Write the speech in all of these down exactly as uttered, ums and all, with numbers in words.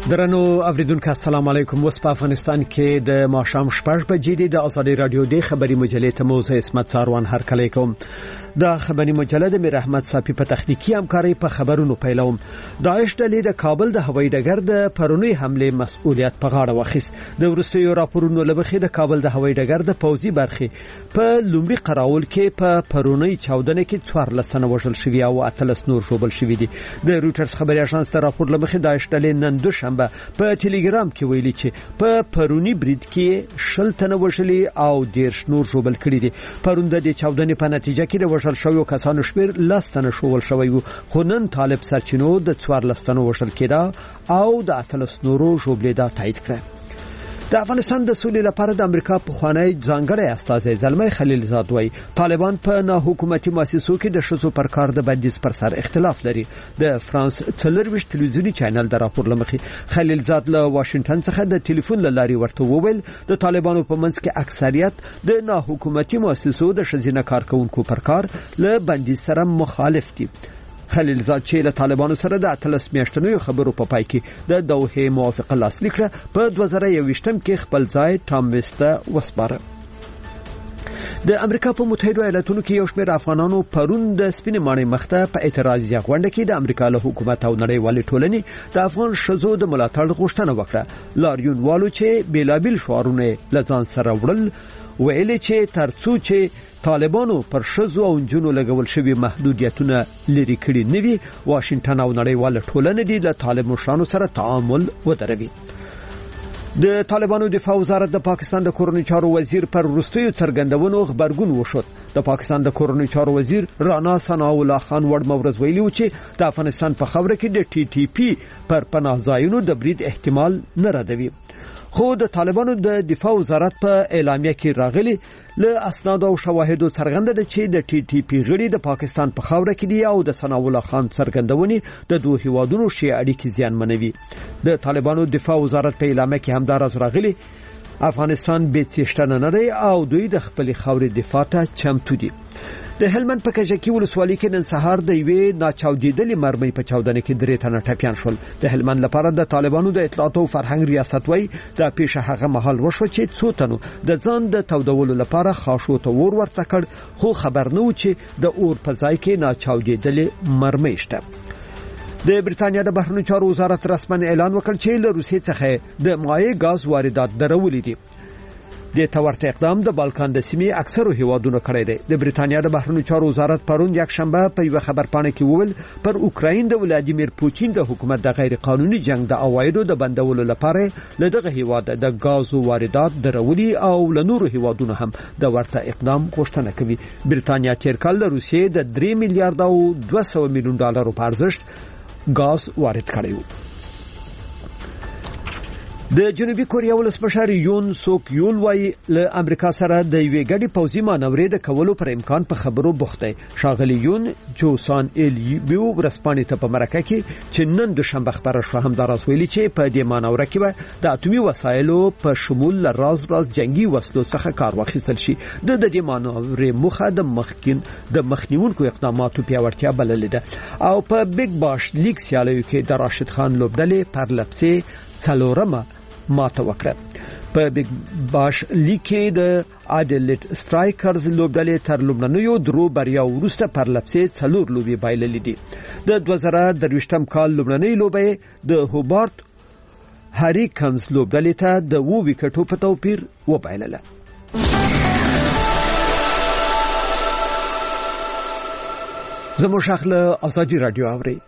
درنو اوریدونکو السلام علیکم. وس په افغانستان کې د ماښام شپږ بجې د آزادي رادیو د خبري مجلې ته موزه اسمت ساروان هر کله کوم. د خبري مجله د میر احمد صافي په تخنیکی همکاري په خبرونو پیلوم. داعش ډلې د کابل د هوایي ډګر د پرونی حمله مسؤلیت په غاړه واخیست. د ورستیو راپورونو لبخې د کابل د هوایي ډګر د پوځي برخې په لومړي قراول کې په پرونی چاودنه کې څوار لسنه وژل شوی او اتلس نور شوبل شوی دي. د رويټرز خبري اژانس ته راپور لبخې داعش ډلې نن دوشنبه په ټلګرام کې ویلي چې په پرونی برید کې شل تنه وژلي او ډیر شنور شوبل کړي دي. پرون د چاودنې په نتیجه کې د وژل شویو کسانو شمیر لستنه شوول شوی وو، خو نن طالب سرچینو د څوار لستنو وژل کېده او د اتلس نورو شوبلیدا تایید کړه. د افغانستان د سولې لپاره د امریکا په خوانی ځانګړی استازی زلمي خلیلزاد وایي طالبان په نه حکومتي مؤسسو کې د شذو پر کار د بندیز پر سر اختلاف لري. د فرانس څلرويشت ټلویزیونی چینل د راپور لمخې خلیلزاد له واشنگټن څخه د ټلیفون لاري ورته وویل د طالبانو په منځ کې اکثریت د نه حکومتي مؤسسو د شذینه کارکونکو پر کار له بندیز سره مخالف دي. خلیلزاد چې له طالبانو سره د اتلس میاشتنو خبرو په پای کې د دوحه موافقه لاسلیک کړه په دوه زره یوویشتم کې خپل ځای ټام وسته وسپاره. د امریکا په متحده ایالاتونو کې یو شمېر افغانانو پرون د سپینې ماڼۍ مخته په اعتراضي غونډه کې د امریکا له حکومت او نړیوالې ټولنې د افغان شذو د ملاتړ غوښتنه وکړه. لاریون والو چې بیلابل شعارونه لځان سره وړل ویل چې ترڅو چې طالبانو پر شذو او جنونو لګول شوی محدودیتونه لري کړي نوي واشنگټن او نړیواله ټولنه دي د طالب مشرانو سره تعامل ودروي. د طالبانو دفاع وزارت د پاکستان د کورنۍ چارو وزیر پر وروستیو څرګندونو خبرګون وشود. د پاکستان د کورنۍ چارو وزیر رانا ثنا الله خان وړ مورز ویلي و چې د افغانستان په خبره کې د ټي ټي پی پر پناه ځایونو د برید احتمال نه ردوي. خو د طالبانو د دفاع وزارت په اعلامیه کې راغلي له اسناد او شواهدو څرګنده ده چې د ټي ټي پی غړي د پاکستان په خاوره کې دي او د ثنا الله خان څرګندونې د دوه هیوادونو شی اړیکې زیانمنوي. د طالبانو دفاع وزارت په اعلامیه کې همدارس راغلي افغانستان به څښتنه نه لري او دوی د خپل خاورې دفاع ته چمتو دي. د هلمند په کجکی ولسوالۍ کې نن سهار د یوې ناچاودیدلې مرمۍ په چاودنه کې درې تنه ټپیان شول. د هلمند لپاره د طالبانو د اطلاعات او فرهنګ ریاست وای د پیښه هغه مهال وشو چې څو تنو د ځان د تودولو لپاره خاصو ته ور ورته کړ، خو خبر نه و چې د اور په ځای کې ناچاودیدلې مرمۍ شته. د بریتانیا د بهرنیو چارو وزارت رسمن اعلان وکړ چې له روسیې څخه د مایع غاز واردات درولې دي. د تورته اقدام د بالکان د سیمې اکثرو هیوادونو کړی دی. د بریتانیا د بهرنیو چارو وزارت پرون یک شنبه په یو خبرپاڼه کې وویل پر اوکراین د ولادیمیر پوتین د حکومت د غیر قانوني جنگ د اوایدو د بندولو لپاره له دغه هیواد د غازو واردات درولي او له نورو هیوادونو هم د ورته اقدام غوښتنه کوي. بریتانیا تیر کال د روسیې د درې میلیارډ او دوه سوه میلیون ډالرو په ارزښت غاز وارد کړی و. د جنوبي کوریا ولسمشر یون سوک یول وايي له امریکا سره د یوې ګډې پوځي مانورې د کولو پر امکان په خبرو بوخت دی. ښاغلی یون جوسان ایل بیو ورسپانې ته په مرکه کې چې نن دوشنبه خبره شو همداراز ویلي چې په دې مانوره کې به د اتومي وسایلو په شمول له راز راز جنگي وسلو څخه کار واخیستل شي. د دې مانورې مخه د مخکین د مخنیونکو اقداماتو پیاوړتیا بللې ده او په بیگ باش لیگ سیالیو کې د راشد خان لوبډلې پر لپسې څلورمه ماته وکړه. په بیگ باش لیگ کې د اډلټ سټرایکرز لوبډلې تر لومړنیو درو بریا وروسته پر لپسې څلور لوبي بایللې دي. د دوه زره درویشتم کال لومړنۍ لوبه د هوبارت هریکنز لوبډلې ته د وو وکټو په توپیر وبایلله. زموږ شخله ازادي رادیو اوري.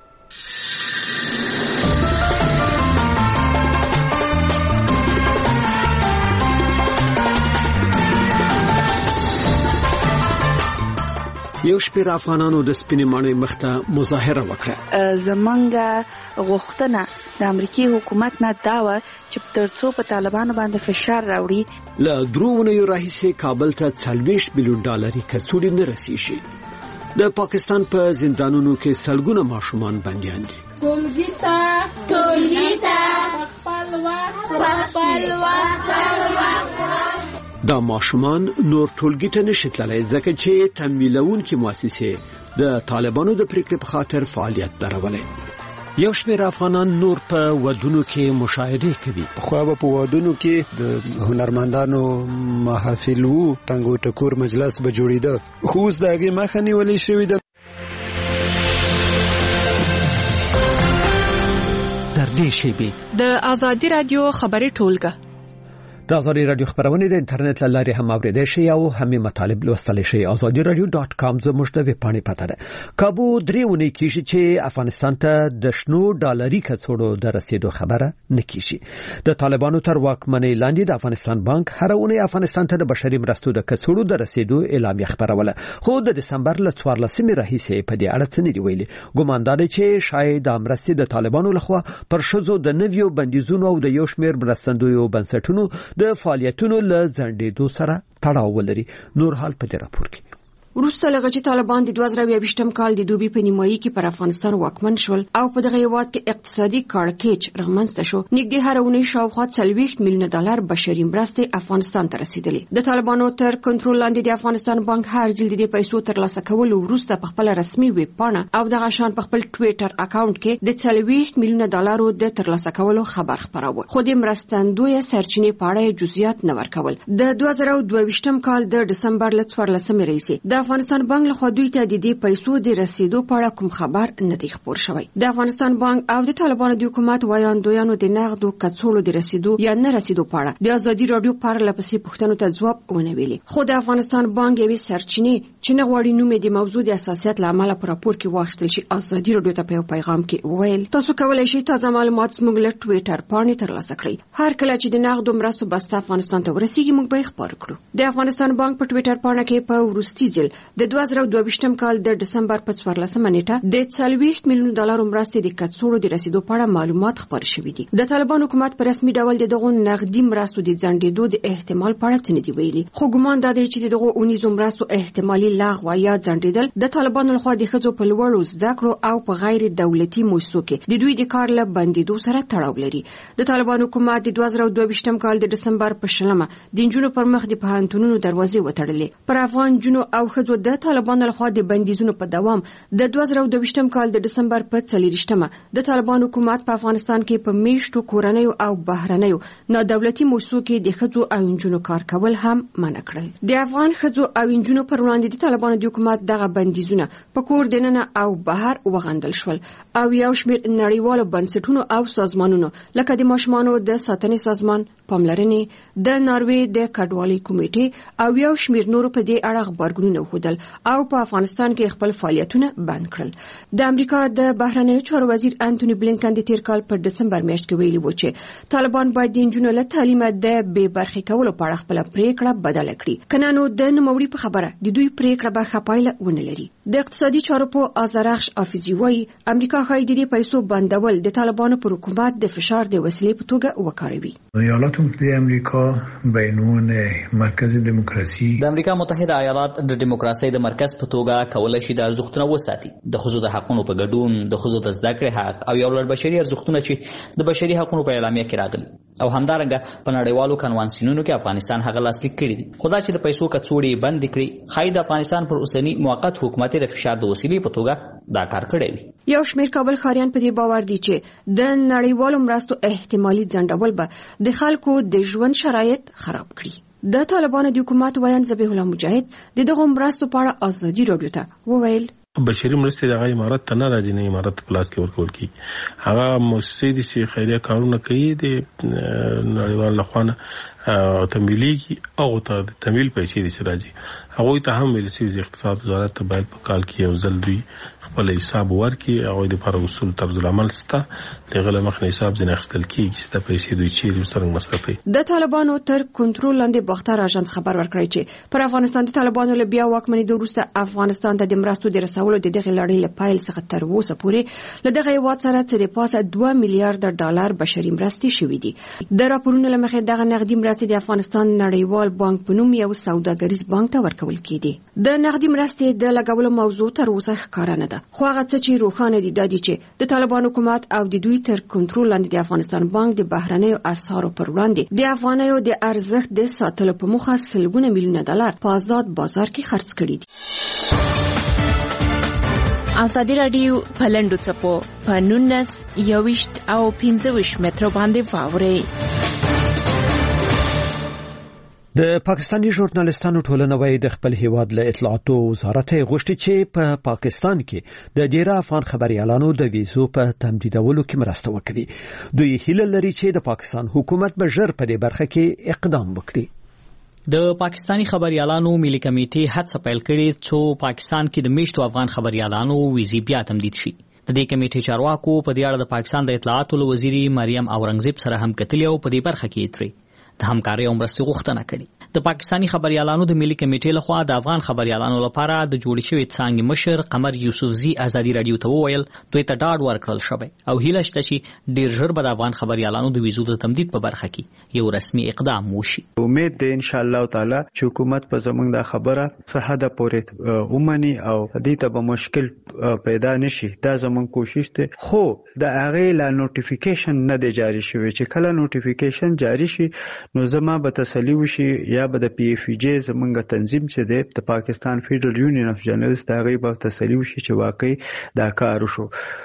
یو شپیر افغانانو د سپینې ماڼۍ مخته مظاهره وکړه. زمونږ غوښتنه د امریکای حکومت نه دا و چې ترڅو په طالبانو باندې فشار راوړي له درونه یو راهیسې کابل ته څلوېښت میلیون ډالري کڅوړې نه رسیږي. د پاکستان په زندانونو کې سلګونه ماشومان بنديان دي. ټولګي ته ټولګي ته خپل وخت خپل وخت دا ماشومان نور ټولګي ته نشي تللی ځکه چې تمویلونکو مؤسسې د طالبانو د پریکړې په خاطر فعالیت درولې. یو شمېر افغانان نور په ودونو کې مشاهده کوي. خو په ودونو کې د هنرمندانو محافل وو، ټنګو ټکور مجلس به جوړیده، خو اوس د هغې مخه نیولې شوې ده. در دې شیبې د آزادي رادیو خبري ټولګه د آزادي رادیو خبرونه د انټرنیټ لارې هم اوریدل شي او هم مطالب لوستل شي. آزادي رادیو ډاټ کام زموږ د ویب پاڼې پته ده. کابو درېونی کیږي چې افغانستان ته د شنو ډالري کڅوړو د رسیدو خبره نکېږي. د طالبانو تر واکمنۍ لاندې د افغانستان بانک هر اونۍ افغانستان ته د بشري مرستو د کڅوړو د رسیدو اعلامیه خبروله، خو د دسمبر ل څوارلسمې راهیسې په دې اړه څه نه دی ویلي. ګومان دی چې شاید د مرستې د طالبانو لخوا پر شذو د نویو بندیزونو او د یو شمېر مرستندویو بنسټونو د فعالیتونو له ځنډېدو سره تړاو ولري. نور حال په دې راپور کې. وروسته لږ چې طالبان د دوه زره یوویشتم کال د دوبي په نیمایي کې پر افغانستان واکمن شول او په دغه هیواد کې اقتصادي کړکېچ رغمنځته شو، نږدې هر اونۍ شاوخوا څلوېښت میلیونه ډالر بشري مرستې افغانستان ته رسیدلې. د طالبانو تر کنټرول لاندې د افغانستان بانک هر ځل د دې پیسو ترلاسه کولو وروسته په خپل رسمي ویب پاڼه او دغه شان په خپل ټویټر اکاونټ کې د څلوېښت میلیونه ډالرو د ترلاسه کولو خبر خپراوه، خو د مرستندوی سرچینې په اړه جزئیات نه ورکول. د دوه زره دوه ویشتم کال د دسمبر ل څوارلسمې راهیسې د افغانستان بانک له خوا دوی ته د دې پیسو د رسیدو په اړه کوم خبر نه دی خپور شوی. د افغانستان بانک او د طالبانو د حکومت وایاندویانو د نغدو کڅوړو د رسیدو یا نه رسیدو په اړه د آزادي رادیو پر لپسې پوښتنو ته ځواب ونه ویلي. خو د افغانستان بانک یوې سرچینې چې نه غواړي نوم د موضوع د اساسیت لامل په راپور کې واخیستل شي آزادي رادیو ته په پیغام کې ویل تاسو کولای شئ تازه معلومات زموږ له ټویټر پاڼې ترلاسه کړئ. هر کله چې د نغدو مرستو بسته افغانستان ته ورسیږي موږ به خبر کړو. د افغانستان بانک په ټویټر پاڼه کې په وروستي ځل د دوه زره دوه ویشتم کال د دسمبر په څوارلسمه نیټه د څلوېښت میلیونه ډالرو مرستې د کڅوړو د رسیدو په اړه معلومات خپاره شوي دي. د طالبان حکومت په رسمي ډول دغه نغدي مرستو د ځنډېدو د احتمال په اړه څه نه دی ویلي، خو ګومان دی چې دغه اونیزو مرستو احتمالي لغوه یا ځنډېدل د طالبانو لخوا د ښځو په لوړو زده کړو او په غیر دولتي مؤسسو کې د دوی د کار له بندېدو سره تړاو لري. د طالبان حکومت د دوه زره دوه ویشتم کال د دسمبر په شلمه د نجونو پر مخ د پوهنتونونو دروازې وتړلې. پر افغان نجونو او ښځو د طالبانو لخوا د بندیزونو په دوام د دوه زره دوه ویشتم کال د دسمبر په څلېرویشتمه د طالبان حکومت په افغانستان کې په میشتو کورنیو او بهرنیو نادولتي مؤسسو کې د ښځو او نجونو کار کول هم منع کړل. د افغان ښځو او نجونو پر وړاندې د طالبانو د حکومت دغه بندیزونه په کور دننه او بهر وغندل شول او یو شمېر نړیوالو بنسټونو او سازمانونو لکه د ماشومانو د ساتنې سازمان، پاملرنې، د ناروې د کډوالۍ کمیټې او یو شمېر نورو په دې اړه خبرګونونه وښودل او په افغانستان کې خپل فعالیتونه بند کړل. د امریکا د بهرنیو چارو وزیر انټونی بلینکن د تیر کال په دسمبر میاشت کې ویلي و چې طالبان باید د نجونو له تعلیم د بې برخې کولو په اړه خپل پریکړه بدله کړي، کنه نو د نوموړي په خبره د دوی پریکړه به ښه پایله ونه لري. د اقتصادي چارو په آزرخش حافظي وایي امریکا ښایي د دې پیسو بندول د طالبانو پر حکومت د فشار د وسیلې په توګه وکاروي. ایالات متحده امریکا به عنوان مرکز دموکراسي د امریکا متحده ایالات د دموکراسي د مرکز په توګه کولای شي د ارزښتونو وساتي، د ښځو د حقونو په ګډون، د ښځو د زده کړې حق او یو لړ بشري ارزښتونه چې د بشري حقونو په اعلامیه کې راغلي او همدارنګه په نړیوالو کنوانسیونونو کې افغانستان هغه لاسلیک کړي دي. خو دا چې د پیسو کڅوړې بند کړي ښایي د افغانستان پر اوسني موقت حکومت د فشار د وسیلې په توګه دا کار کړی وي. یو شمېر کابل ښاریان په دې باور دي چې د نړیوالو مرستو احتمالي ځنډول به د خلکو د ژوند شرایط خراب کړي. د طالبانو د حکومت ویان ذبیح الله مجاهد د دغه مرستو په اړه آزادي رادیو ته وویل بشري مرستې دغه امارات ته نه راځي، نه امارات په لاس کې ورکول کی. هغه مؤسسې دي چې خیریه کارونه کوي د نړیوال لخوا تمویلېږي او ته د تمویل پیسې دي چې راځي. هغوی ته هم ویل شوي چې اقتصاد وزارت ته باید په کال کې یو ځل دوی خپل حساب ورکړي. هغوی دپاره اصول طرز العمل شته، د هغه له مخې حساب ځینې اخیستل کېږي چې دا پیسې دوی چیرې او څرنګه مصرفوي. د طالبانو تر کنټرول لاندې باختر اژانس خبر ورکړی چې پر افغانستان د طالبانو له بیا واکمنېدو وروسته افغانستان ته د مرستو د رسولو د دغې لړۍ له پیل څخه تر اوسه پورې له دغه هېواد سره څه د پاسه دوه میلیارډه ډالر بشري مرستې شوي دي. د راپورونو له مخې دغه نغدي مرستې د افغانستان نړیوال بانک په نوم یو سوداګریز بانک ته ورکول کېدي. د نغدي مرستې د لګولو موضوع تر اوسه ښکاره نه ده، خو هغه څه چې روښانه دي دا دي چې د طالبان حکومت او د دوی تر کنټرول لاندې د افغانستان بانک د بهرنیو اسعارو پر وړاندې د افغانیو د ارزښت د ساتلو په موخه سلګونه میلیونه ډالر په آزاد بازار کې خرڅ کړي دي. ازادي رادیو پلندو چپو په نونس یوشت او پنځوش متر باندې واوري. د پاکستاني ژورنالستانو ټولنه وايي د خپل هیواد له اطلاعاتو وزارت غوښتي چې په پا پاکستان کې د ډیره افغان خبريالانو د ویزو په تمدیدولو کې مرسته وکړي. دوی هیله لري چې د پاکستان حکومت به ژر په دې برخه کې اقدام وکړي. د پاکستانی خبريالانو ملي کمیټې هڅه پیل کړې چې پاکستان کې د میشتو افغان خبريالانو ویزې بیا تمدید شي. د دې کمیټې چارواکو په دې اړه د پاکستان د اطلاعاتو وزیري مریم اورنګزیب سره هم کتلې او په دې برخه کې ترې د همکارۍ او مرستې غوښتنه کړې. د پاکستانی خبريالانو د ملي کمیټې لخوا د افغان خبريالانو لپاره د جوړ شوی څنګه مشر قمر یوسفزي ازادي رادیو ته وویل دوی ته ډاډ ورکړل شوی او هیله شته چې ډیر ژر به د افغان خبريالانو د ویزو د تمدید په برخه کې یو رسمي اقدام وشي. امید ده ان شاء الله تعالی چې حکومت په زمونږ د خبره صحه د پورې اومني او دې ته به مشکل پیدا نشي. دا زمونږ کوشش ده، خو د هغه لا نوټیفیکیشن نه دی جاری شوی. چې کله نوټیفیکیشن جاری شي نو زما به تسلی وشي یا به د پی ایف جی زمونږ تنظیم چې دی د پاکستان فیډرل یونین اف جرنالست هغه به تسلی وشي چې واقعي دا کار وشو.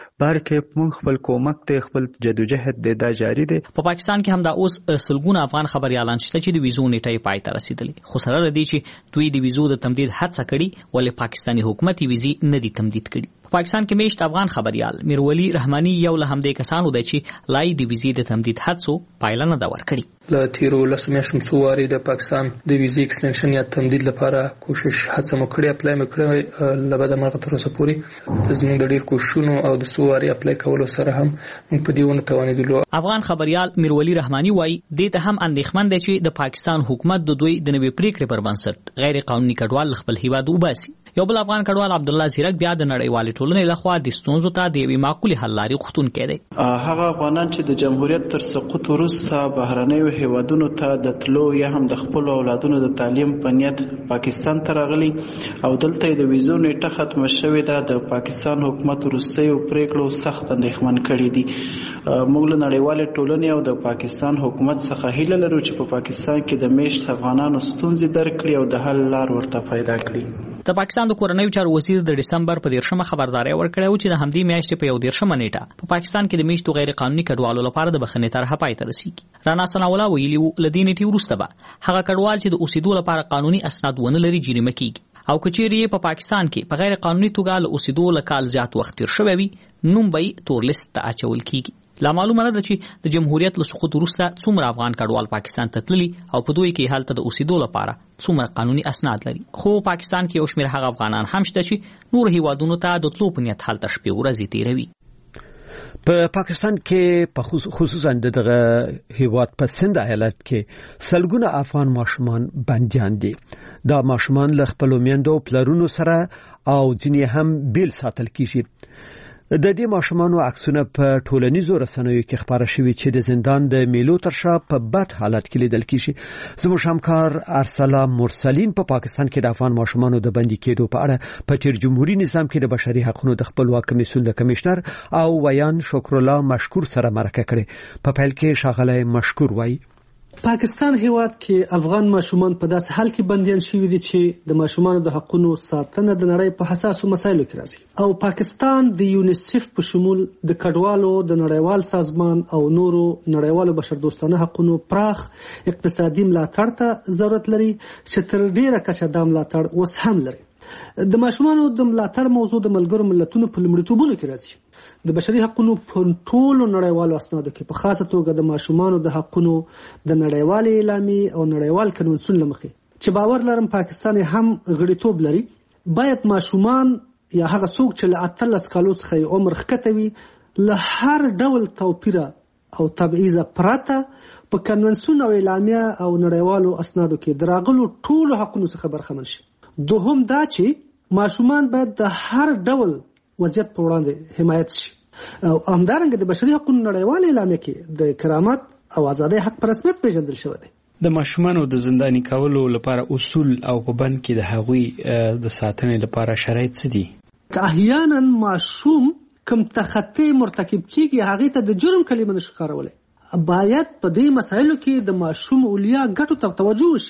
بلکې موږ خپل کومک ته خپل جدوجہد د دا جاری دی. په پاکستان کې هم دا اوس سلګونه افغان خبريالان شته چې د ویزو نیټه پای ته رسیدلې، خو سره لدی چې دوی د ویزو د تمدید هڅه کړي ولې پاکستاني حکومت ویزې نه دي تمدید کړي. په پاکستان کې میشت افغان خبريال میرولی رحماني یو له همدې کسانو دی چې لای د ویزې د تمدید هڅو پایله نه دا ورکړي. له تیرو لسو میاشتو څو واري د پاکستان د ویزې ایکستنشن یا تمدید لپاره کوشش هڅه مو کړې، اپلای مو کړې، لبد مرغه تر اوسه پورې د زموږ د ډیر کوششونو او د څو واري اپلای کولو سره هم موږ په دې ونه توانېدلو. افغان خبريال میرولی رحماني وایي دې ته هم اندېښمن دی چې د پاکستان حکومت د دوی د نوې پریکړې پر بنسټ غیر قانوني کډوال خپل هیواد وباسي. یو بل افغان کډوال عبد الله زیرک بیا د نړیوالې ټولنې لخوا د ستونزو ته د یوې معقولې حل لارې غوښتونکی دی. هغه افغانان چې د جمهوریت تر سقوط وروسته بهرنیو هیوادونو ته د تلو یا هم د خپل اولادونو د تعلیم په نیت پاکستان ته راغلي او دلته د ویزو نیټه ختمه شوې ده، د پاکستان حکومت وروستیو پریکړو سخت اندېښمن کړي دي. موږ له نړیوالې ټولنې او د پاکستان حکومت څخه هیله لرو چې په پاکستان کې د میشت افغانانو ستونزې درک کړي او د حل لار ورته پیدا کړي. د پاکستان د کورنیو چارو وزیر د دسمبر په دیرشمه خبرداري ورکړه چې د همدې میاشتې په یو دیرشمه نیټه په پاکستان کې د میشتو غیر قانوني کډوالو لپاره د بخښنې طرحه پای ته رسیږي. رانا ثناءالله ویلي و لدې نیټې وروسته به هغه کډوال چې د اوسېدو لپاره قانوني اسناد ونه لري جریمه کیږي او کچېرې په پاکستان کې په غیر قانوني توګه له اوسېدو لکال زیات وخت تیر شوی وي نوم به تور لیست ته اچول کیږي. لا معلومه نه ده چې د جمهوریت له سقوط وروسته څومره افغان کډوال پاکستان ته تللي او په دوی کې حالت د اوسېدو لپاره څومره قانوني اسناد لري. خو پاکستان کې یو شمېر هغه افغانان هم شته چې نور هیوادونو ته د تلو په نیت هلته شپې ورځې تیروي. په پاکستان کې په خصوصا دغه هیواد په سند ایالت کې سلګونه افغان ماشومان بنديان دي. دا ماشومان له خپل میندو پلرونو سره او ځینې هم بیل ساتل کیږي. د دې ماشومانو عکسونه په ټولنیزو رسنیو کې خبره شوې چې د زندان د میلو تر شا په بد حالت کې لیدل کیږي. زموږ همکار ارسلان مرسلین په پاکستان کې د افغان ماشومانو د بندي کېدو په اړه په تیر جمهوریت نظام کې د بشري حقوقو د خپلواک کمیسیون د کمشنر او ویان شکر الله مشکور سره مرکه کړې. په پیل کې شاغله مشکور وایي پاکستان هیواد کې افغان ماشومان په داسې حال کې بنديان شوي دي چې د ماشومانو د حقوقو ساتنه د نړۍ په حساسو مسایلو کې راځي او پاکستان د یونیسف په شمول د کډوالو د نړیوال سازمان او نورو نړیوالو بشردوستانه حقوقو پراخ اقتصادي ملاتړ ته ضرورت لري چې تر ډیره کچه د ملاتړ اوس هم لري. د ماشومانو د ملاتړ موضوع د ملګرو ملتونو په لومړیتوبونو کې راځي. د بشري حقوقو په ټولو نړیوالو اسنادو کې په خاصه توګه د ماشومانو د حقوقو د نړیوال اعلامیې او نړیوال کنونسیون لمخې چې باور لرم پاکستان هم غړیتوب لري باید ماشومان یا هغه څوک چې له اتلس کالو څخه عمر ښکته وي له هر ډول توپیر او تبعیض پرته په کنونسیون او اعلامیه او نړیوالو اسنادو کې دراغلو ټولو حقوقو څخه برخمن شي. دوهم دا چې ماشومان باید د هر ډول وضعیت په وړاندې حمایت شي او همدارنګه د بشري حقوقو نړیوال اعلامیه کې د کرامت او ازادۍ حق په رسمیت پیژندل شوی دی. د ماشومانو د زنداني کولو لپاره اصول او په بند کې د هغوی د ساتنې لپاره شرایط څه دي؟ که احیانا ماشوم کوم تخطی مرتکب کیږي هغه ته د جرم کلمه نشو کارولای، باید په دې مسایلو کې د ماشوم اولیا ګټو ته توجه وشي.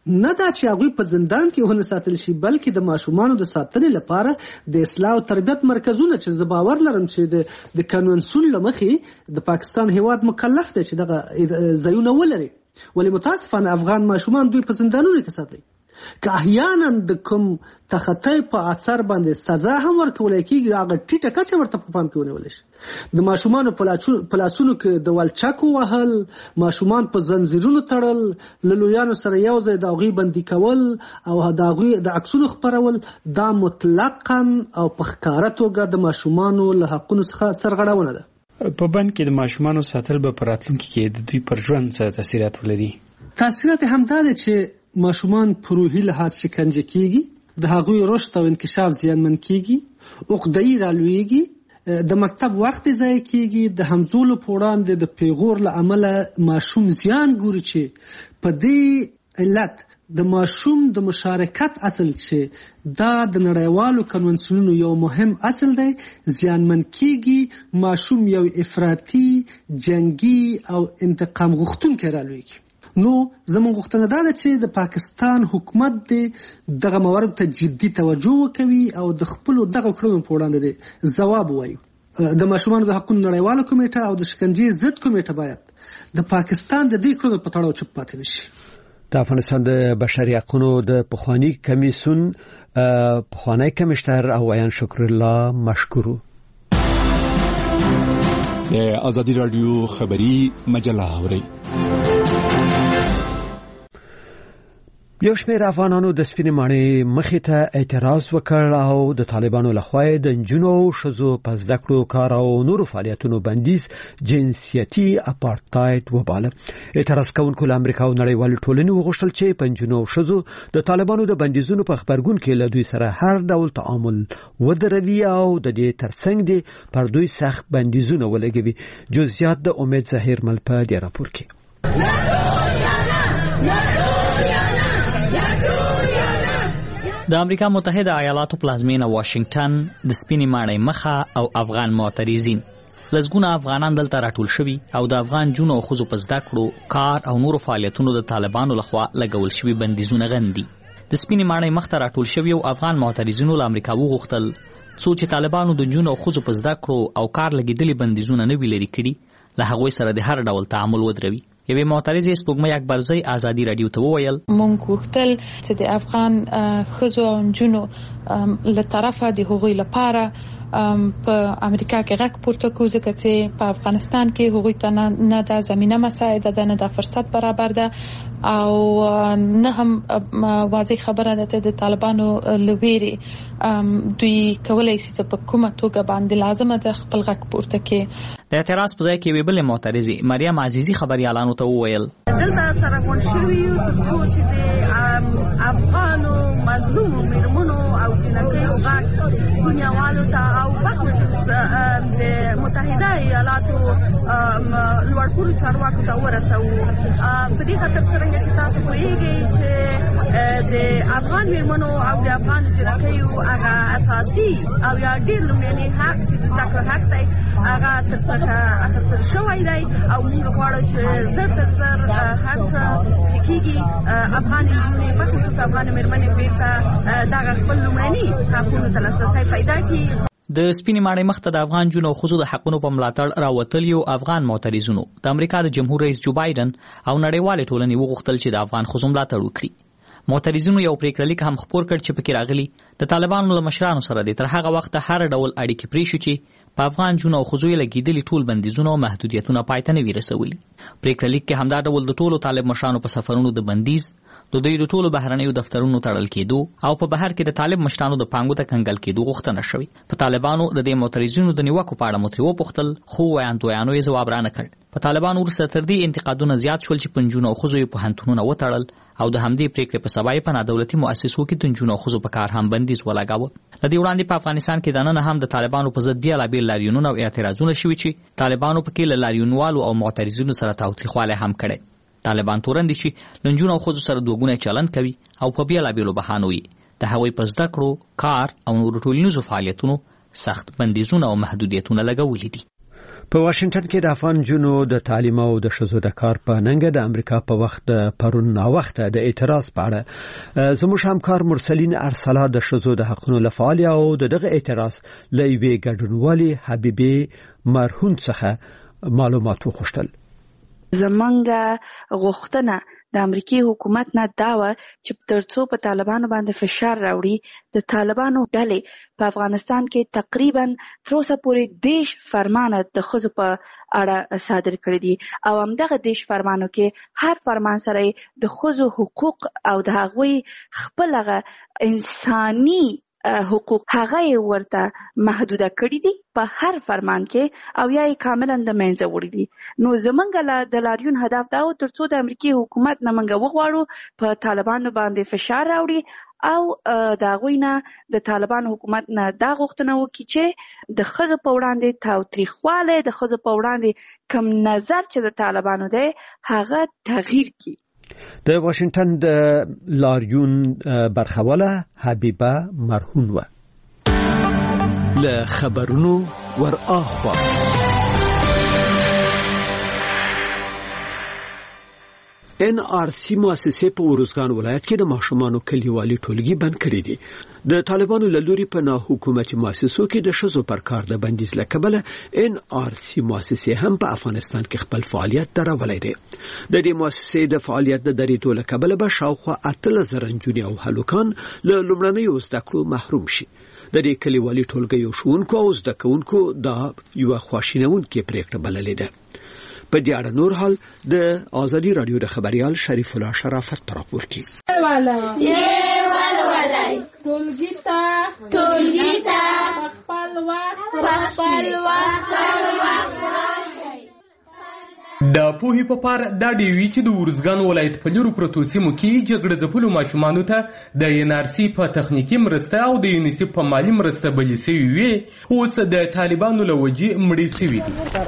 نه دا چې هغوی په زندان کې ونه ساتل شي، بلکې د ماشومانو د ساتنې لپاره د اصلاح او تربیت مرکزونه چې زه باور لرم چې د کنونسیون له مخې د پاکستان هیواد مکلف دی چې دغه ځایونه ولري، ولې متاسفانه افغان ماشومان دوی په زندانونو کې ساتي. که احیانا د کوم تخطی په اثر باندې سزا هم ورکولای کېږي، هغه ټیټه کچه ورته په پام کې ونیول شي. د ماشومانو په لاسونو کې د ولچکو وهل، ماشومان په زنځیرونو تړل، له لویانو سره یو ځای د هغوی بندي کول او د هغوی د عکسونو خپرول، دا مطلقاً او په ښکاره توګه د ماشومانو له حقونو څخه سرغړونه ده. په بند کې د ماشومانو ساتل به په راتلونکي کې د دوی پر ژوند څه تاثیرات ولري؟ تاثیرات همدا دی چې ماشومان په روحي لحاظ شکنجه کېږي، د هغوی رشد او انکشاف زیانمن کېږي، عقده‌ای رالویږي، د مکتب وخت ضایع کېږي، د همزولو په وړاندې د پیغور له امله ماشوم زیان ګوري، چې په دې علت د ماشوم د مشارکت اصل چې دا د نړیوالو کنونسیونونو یو مهم اصل دی زیانمن کېږي. ماشوم یو افراطي، جنگي او انتقام غوښتونکی رالویږي. نو زموږ غوښتنه دا ده چې د پاکستان حکومت دې دغه موارد ته جدي توجه وکوي او د خپلو دغه کړنو په وړاندې دې ځواب ووایي. د ماشومانو د حقونو نړیواله کمیټه او د شکنجې ضد کمیټه باید د پاکستان د دې کړنو په تړاو چوپ پاتې نشي. د افغانستان د بشري حقوقو د پخوانی کمیسیون پخوانی کمشنر او عیان شکر الله مشکورو. د ازادي رادیو خبری مجله اوري. یو شمېر افغانانو د سپینې ماڼۍ مخې ته اعتراض وکړ او د طالبانو لخوا د نجونو او ښځو په زده کړو، کار او نورو فعالیتونو بندیز جنسیتي اپارټایډ وباله. اعتراض کوونکو له امریکا او نړیوالې ټولنې وغوښتل چې په نجونو او ښځو د طالبانو د بندیزونو په خبرګون کې له دوی سره هر ډول تعامل ودروي او د دې ترڅنګ دې پر دوی سخت بندیزونه ولګوي. جزئیات د امید ظاهر مل په دې راپور کې. د امریکا متحده ایالاتو پلازمینه واشنگټن د سپینې ماڼۍ مخه او افغان معترضین لږونه افغانان دلته راټول شوي او د افغان جونو او ښځو په زده کړو، کار او نورو فعالیتونو د طالبانو لخوا لګول شوي بندیزونه غندي. د سپینې ماڼۍ مخ ته راټول شوي او افغان معترضینو له امریکا وغوښتل څو چې طالبانو د جونو او ښځو په زده کړو او کار لګېدلي بندیزونه نه وي لرې کړي، له هغوی سره د هر ډول تعامل ودروي. یوې معترضې سپوږمۍ اکبرزۍ ازادي رادیو ته وویل مونږ غوښتل چې د افغان ښځو او نجونو له طرفه د هغوی لپاره په امریکا کې غږ پورته کوو، ځکه چې په افغانستان کې هغوی ته نه د زمینه مساعده ده، نه د فرصت برابر ده او نه هم واضح خبره ده چې د طالبانو له ویرې دوی کولی شي چې په کومه توګه باندې لازمه ده خپل غږ پورته کړي. د اعتراض په ځای کې یوې بلې معترضې مریم عزیزي خبریالانو ته وویل دلته سره غونډ شوي یو ترڅو چې د افغانو مظلومو میرمنو او جنکیو غږ دنیاوالو ته او بخصوص د متحده ایالاتو لوړپوړو چارواکو ته ورسوو. په دې خاطر څرنګه چې تاسو پوهیږئ چې د افغان میرمنو او د افغان جنکیو هغه اساسي او یا ډېر لومړنی حق چې د زده کړو حق دی هغه ترڅخه اخیستل شوی دی او موږ غواړو چې زر تر زر هڅه چې کېږي افغان نجونې بخصوص افغان میرمنې بیرته دغه خپل لومړني حقونو ته لاسرسی پیدا کړي. د سپینې ماڼۍ مخ ته د افغان جونو او ښځو د حقونو په ملاتړ راوتلیو افغان معترضینو د امریکا د جمهور رئیس جو بایدن او نړیوالې ټولنې وغوښتل چې د افغان ښځو ملاتړ وکړي. معترضینو یو پریکړه لیک هم خپور کړ چې پکې راغلي د طالبانو له مشرانو سره د تر هغه وخته هر ډول اړیکې پرې شو چې په افغان جونو او ښځو یې لګېدلي ټول بندیزونه او محدودیتونه پای ته نه وي رسولي. پریکړه لیک کې همدا ډول د ټولو طالب مشرانو په سفرونو د بندیز، د دوی د ټولو بهرنیو دفترونو تړل کېدو او په بهر کې د طالب مشرانو د پانګو ته کنګل کېدو غوښتنه شوې. په طالبانو د دې معترضینو د نیوکو په اړه مو ترې وپوښتل، خو ویاندویانو یې ځواب رانه کړ. په طالبانو وروسته تر دې انتقادونه زیات شول چې په نجونو او ښځو یې پوهنتونونه وتړل او د همدې پریکړې په سبا یې په نادولتي مؤسسو کې د نجونو او ښځو په کار هم بندیز ولګاوه. له دې وړاندې په افغانستان کې دننه هم د طالبانو په ضد بېلابېل لاریونونه او اعتراضونه شوي چې طالبانو پکې له لاریونوالو او معترضینو سره تاوتریخوالی هم کړی. طالبان تورن دي چې له نجونو او ښځو سره دوه ګونی چلند کوي او په بېلابېلو بهانو یې د هغوی په زده کړو، کار او نورو ټولنیزو فعالیتونو سخت بندیزونه او محدودیتونه لګولي دي. په واشنگټن کې د افغان جنو د تعلیم او د شذو د کار په ننګه د امریکا په وخت پرون نا وخت د اعتراض په اړه زموږ همکار مرسلین ارسلا د شذو د حقوقو لفعال او دغه اعتراض لوي ګډونوالي حبيبي مرهون څخه معلومات وغوښتل. زمونږ غوښتنه د امریکای حکومت نه دا و چې ترڅو په طالبانو باندې فشار راوړي د طالبانو ډلې په افغانستان کې تقریبا تر اوسه پورې دیش فرمانه د خزو په اړه صادر کړی دي او همدغه دیش فرمانو کې هر فرمان سره د خزو حقوق او د هغوی خپلغه انساني حقوق هغه ورته محدوده کړی دي په هر فرمان کې او یا کاملا د منځه وړي دي. نو زمونږ د لاریون هدف دا و ترڅو د امریکای حکومت نه منګه وغواړو په طالبانو باندې فشار راوړي او دا غوینه د طالبان حکومت نه دا غوښتنه وکړي چې د خزو په وړاندې تاوتریخواله د خزو په وړاندې کم نظر چې د طالبانو دی هغه تغییر کړي. د واشنگټن د لاریون برخواله حبيبه مرهون و له خبرونو ور اخوا. ان آر سی مؤسسه په ورزګان ولایت کې د ماشومانو کلیوالي ټولګي بند کړی دي. د طالبانو له لوري په نه حکومتي مؤسسو کې د شذو پر کار د بندیز لکبله ان آر سی مؤسسه هم په افغانستان کې خپل فعالیت درولای دي. د دې مؤسسې د فعالیت د درېدو لکبله به شاوخوا اتل زرنجونی او هلوکان له لومړنیو زده کړو محروم شي. د دې کلیوالي ټولګي شوونکو او زده کوونکو د یو خواشینونکو پریکړه بللې ده. په دې اړه نور حال د آزادي رادیو د خبريال شریف الله شرافت پر راپور کی. ټولګي ته ټولګي ته خپل وخت خپل وخت د پوهې په پار دا ډیوي چې د ورزګان ولایت په لورو پروتو سیمو کې جګړه ځپلو ماشومانو ته د ان آر سی په تخنیکی مرسته او د یونیسف په مالی مرسته بلې سوي وي اوس د طالبانو له وجې مړې سوي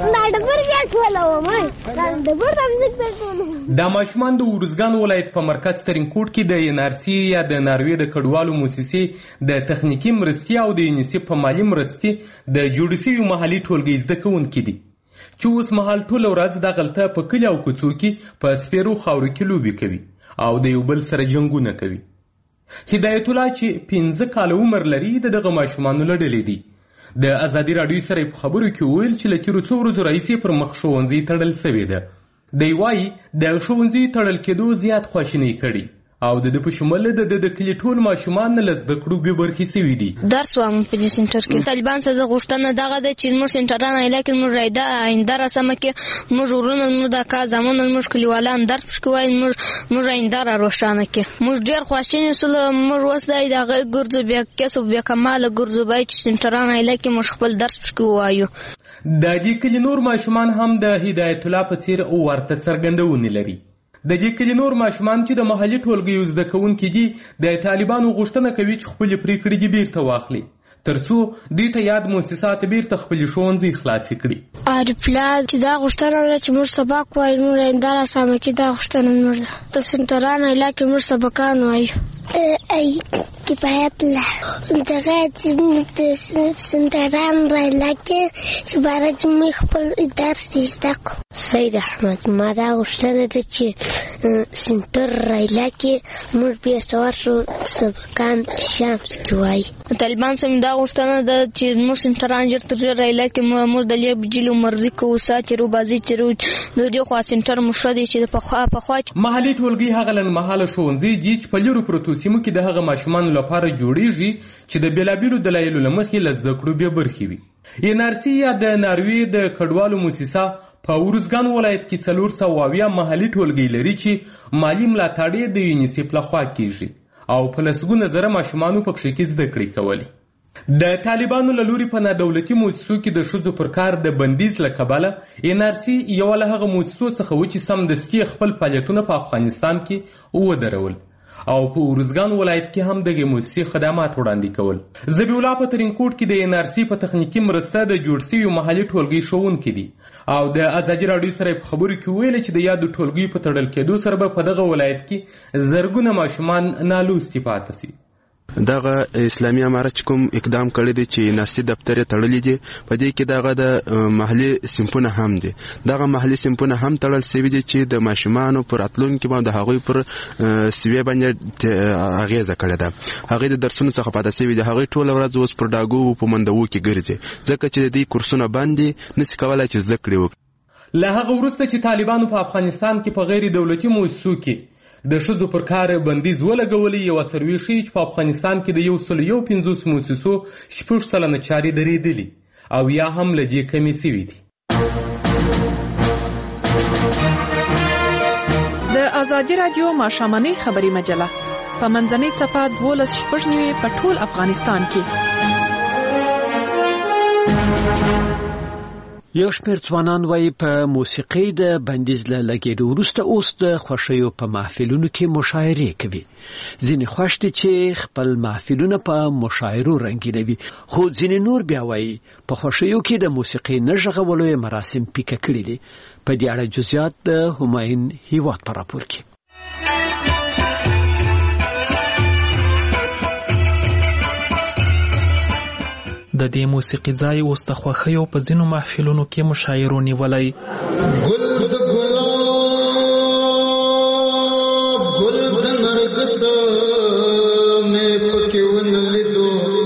دي. دا ماشومان د ورزګان ولایت په مرکز ترینکوټ کې د ان آر سی یا د ناروې د کډوالو موسسې د تخنیکی مرستې او د یونیسف په مالی مرستې د جوړ شوي محلي ټولګي زده کوونکي دي چې اوس مهال ټوله ورځ د غلطه په کلي او کوڅو کې په سپیرو خاورو کې لوبې کوي او د یو بل سره جنګونه کوي. هدایت الله چې پنځه کاله عمر لري د دغه ماشومانو له ډلې دی. د ازادي راډیو سره په خبرو کې ویل چې له تېرو څو ورځو راهیسې پر مخ ښوونځي تړل سوی ده. دی وایي د ښوونځي تړل کېدو زیات خواشیني کړي او د د په شمول د د کلی ټول ماشومان له زده کړو به برخې سوي دي. درس وایم په دې سنټر کې. طالبان څخه غوښتنه دغه ده چې موږ سنټرانه علاقې موږ رایده آینده رسمه کې موږ ورونه موږ د کا زمونه موږ کلیوالان درس کوي موږ موږ آینده را روښانه کې موږ ډیر خوشاله سول موږ وسدای دغه ګرځو بیا کسب بیا کمال ګرځو بای چې سنټرانه علاقې موږ خپل درس کوو. د دې کلی نور ماشومان هم د هدایت الله په څیر ورته څرګندونه لري. د دې کلی نور ماشومان چې د محلي ټولګیو زده کوونکي دي د طالبانو غوښتنه کوي چې خپل پریکړې دې بیرته واخلي ترڅو دوی ته یاد مؤسسات بیرته خپل ښوونځي خلاص کړي. ارپلان چې دا غوښتنه ده چې موږ سبق وایو موږ انداره سم کې دا غوښتنه موږ د سنټرانه علاقې موږ سبقان وایو. ای کفایت الله دغه چې سنټرانه علاقې چې بارج مې خپل درس زده کو. سید احمد ما دا غوښتنه ده چې سنټر علاقې موږ بیرته ورشو سبقان شامس کې وایو. طالبان سم دا غوښتنه ده چې موږ سنټرانه جرته ډېر علاقې موږ د لیب جلو مرزي کو ساترو بازي چرو نو دی خو سنټر مشردي چې په خوا په خوا محلي ټولګي هغه لن محله شونځي چې په لورو پروتو سیمو کې د هغه ماشومان لپاره جوړیږي چې د بیلابیلو دلایلو لمخې لزده کړو به برخي وي. ان آر سی یا د ناروې د کډوالو موسسه په ورزګان ولایت کې څلور سوه اویا محلي ټولګي لري چې مالی ملاتړ د یونیسف لخوا کیږي او په لسګونه زره ماشومانو په کې زده کړې کولې. د طالبانو له لوري په نادولتي موسسو کې د ښځو پر کار د بندیز له کبله ان آر سی یوه له هغه موسسو څخه و چې سمدستي خپل فعالیتونه په افغانستان کې ودرول او په ورزګان ولایت کې هم دغه موسسې خدمات وړاندې کول. ذبیح الله په ترینکوټ کې د ان آر سی په تخنیکی مرسته د جوړ شوي محلي ټولګي ښوونکي دي او د ازادي راډیو سره په خبرو کې ویل چې د یادو ټولګي په تړل کېدو سره به په دغه ولایت کې زرګونه ماشومان نالوستي پاتې شي. دغه اسلامي امارت کوم اقدام کړی دی چې ناستي دفتر تړلې دي په دې کې دغه د محلي سمپونه هم دي دغه محلي سمپونه هم تړل شوی دي چې د ماشومانو پر اتلونکو باندې د هغوی پر سوي باندې اغیزه کړې ده هغه د درسونو څخه پاتې شوی دي هغه ټول ورځ اوس پر داګو په مندوو کې ګرځي ځکه چې د دې کورسونه باندې نس کولای چې زده کړي وکړي له هغه وروسته چې طالبانو په افغانستان کې په غیر دولتي موسسو کې د ښځو پر کار بندیز ولګولي یوه سروې ښیي چې په افغانستان کې د یو سل یو پنځوس موسسو شپږ سلنه چارې درېدلي او یا هم له دې کمې سوي دي. د ازادي راډیو ماښامنۍ خبري مجله په منځنۍ څپه دولس شپږ نوي په ټول افغانستان کې. یو شمېر ځوانان وایي په موسیقۍ د بندیز له لګېدو وروسته اوس د خوښیو په محفلونو کې مشاعرې کوي. ځینې خوښ دي چې خپل محفلونه په مشاعرو رنګینوي خو ځینې نور بیا وایي په خوښیو کې د موسیقۍ نه غږولو مراسم پیکه کړي دي. په دې اړه جزئیات د همایون هیواد په راپور کې. د دې موسیقي ځای اوس د خوښیو په ځینو محفلونو کې مشاعرو نیولی. ګل د ګلاب ګل د نرګس مې پکې ونلیدو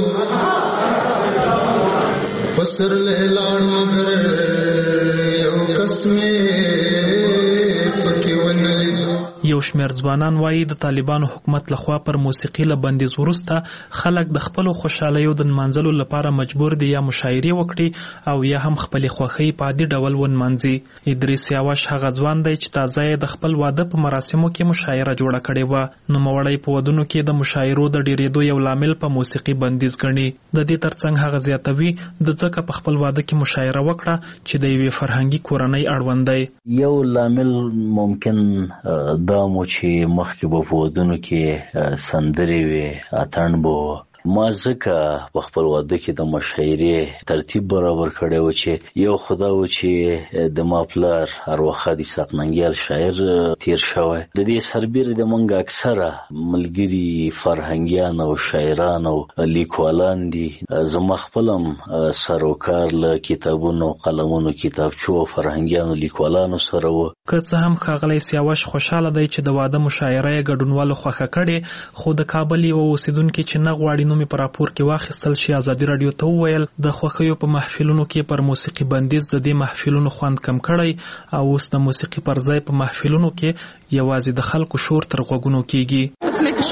پسر لاړ مگر یو کس مې پکې ونلیدو. یو شمېر ځوانان وایي د طالبانو حکومت لخوا پر موسیقي له بندیز وروسته خلک د خپلو خوشحالیو د نمانځلو لپاره مجبور دي یا مشاعرې وکړي او یا هم خپلې خوښۍ په عادي ډول ونمانځي. ادریس یاوش هغه ځوان دی چې تازه یې د خپل واده په مراسمو کې مشاعره جوړه کړې وه. نوموړی په ودونو کې د مشاعرو د ډېرېدو یو لامل په موسیقي بندیز ګڼي. د دې ترڅنګ هغه زیاتوي د ځکه په خپل واده کې مشاعره وکړه چې د یوې فرهنګي کورنۍ اړوند دی. یو لامل ممکن دا مو چې مخکې به په ودونو کې سندرې وي اتڼ به ما ځکه په خپل واده کې د مشاعرې ترتیب برابر کړی و چې یو خدا و چې د ما پلار ارواښاد اسحاق ننګیال شاعر تیر شوی د دې سربیره د موږ اکثره ملګري فرهنګیان او شاعران او لیکوالان دي. زما خپل هم سر و کار له کتابونو قلمونو کتابچو او فرهنګیانو لیکوالانو سره و. که څه هم ښاغلی سیاوش خوشحاله دی چې د واده مشاعره یې ګډونوالو خوښه کړې خو د کابل یوه اوسېدونکي چې نه غواړي نوم په راپور کې واخیستل شي ازادي راډیو ته وویل د خوښیو په محفلونو کې پر موسیقي بندیز د دې محفلونو خوند کم کړی او اوس د موسیقي پر ځای په محفلونو کې یوازې د خلکو شور تر غوږونو کیږي.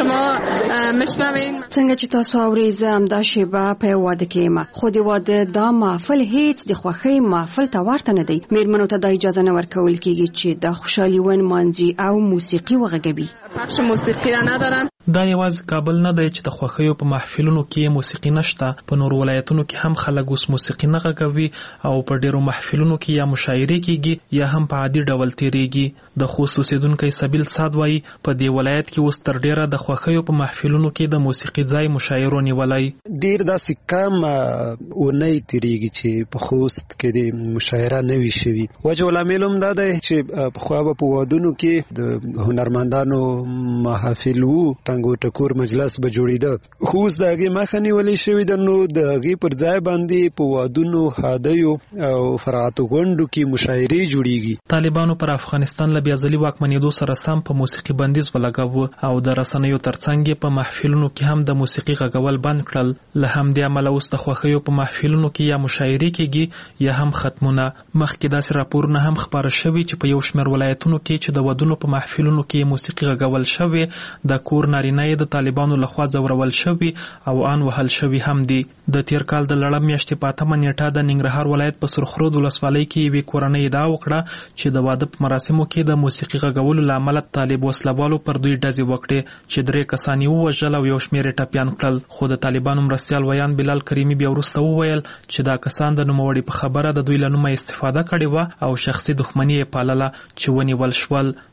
څنګه چې تاسو اورئ زه همدا شیبه په واده کې یم خو د واده دا محفل هیڅ د خوښۍ محفل ته ورته نه دی. میرمنو ته د اجازه نه ورکول کیږي چې د خوشحالي ونمانځي او موسیقي وغږوي. پخش موسیقی را ندارم. دا یوازې کابل نه دی چې د خوښیو په محفلونو کې موسیقي نشته. په نور ولایتونو کې هم خلک اوس موسیقي نه غږوي او په ډیرو محفلونو کې یا مشاعرې کیږي یا هم په عادي ډول تیریږي. د خوست اوسیدونکی سبیل سعد وایي په دې ولایت کې اوس تر ډیره د خوښیو په محفلونو کې د موسیقي ځای مشاعرو نیولی. ډیر داسې کم اونۍ تیریږي چې په خوست کې د مشاعره نه وي شوي. وجه لامل هم دا دی چې پخوا به په ودونو کې د هنرمندانو محافل وو ټنګو ټکور مجلس به جوړېده خو اوس د هغې مخه نیولې شوې ده. نو د هغې پر ځای باندې په وادونو هادیو او فرعاتو غونډو کې مشاعرې جوړېږي. طالبانو پر افغانستان له بیا ځلي واکمنېدو سره سم په موسیقي بندیز ولګاوه او د رسنیو ترڅنګ یې په محفلونو کې هم د موسیقي غږول بند کړل. له همدې امله اوس د خوښیو په محفلونو کې یا مشاعرې کېږي یا هم ختمونه. مخکې داسې راپورونه هم خپاره شوي چې په یو شمېر ولایتونو کې چې د ودونو په محفلونو کې موسیقي غږول شوي د کور نارینه د طالبانو لخوا ځورول شوي او ان وهل شوي هم دي. د تیر کال د لړم میاشتې په اتمه نیټه د ننګرهار ولایت په سرخرود ولسوالۍ کې یوې کورنۍ ادعا وکړه چې د واده په مراسمو کې د موسیقي غږولو له امله طالب وسلوالو پر دوی ډزې وکړې چې درې کسان یې ووژل او یو شمېر یې ټپیان کړل. خو د طالبانو مرستیال ویان بلال کریمي بیا وروسته وویل چې دا کسان د نوموړي په خبره د دوی له نومه استفاده کړې وه او شخصي دښمني یې پالله چې ونیول شول.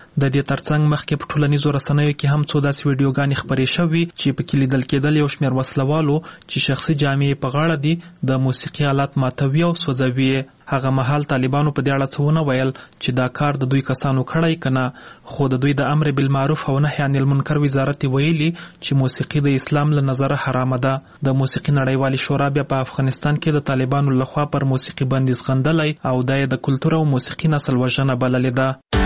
د دې ترڅنګ مخکې په ټولنیزو رسنیو کې هم څو داسې ویډیوګانې خبرې شوې چې په کې لیدل کېدل یو شمېر وسلوالو چې شخصي جامې په غاړه دي د موسیقي آلات ماتوي او سوځوي. هغه مهال طالبانو په دې اړه څه ونه ویل چې دا کار د دوی کسانو کړی کنه، خو د دوی د امر بالمعروف او نهي عن المنکر وزارت ویلي چې موسیقي د اسلام له نظره حرامه ده. د موسیقي نړیوالې شورا بیا په افغانستان کې د طالبانو لخوا پر موسیقي بندیز غندلی او دا د کلتور او موسیقي نسل وژنه بللې ده.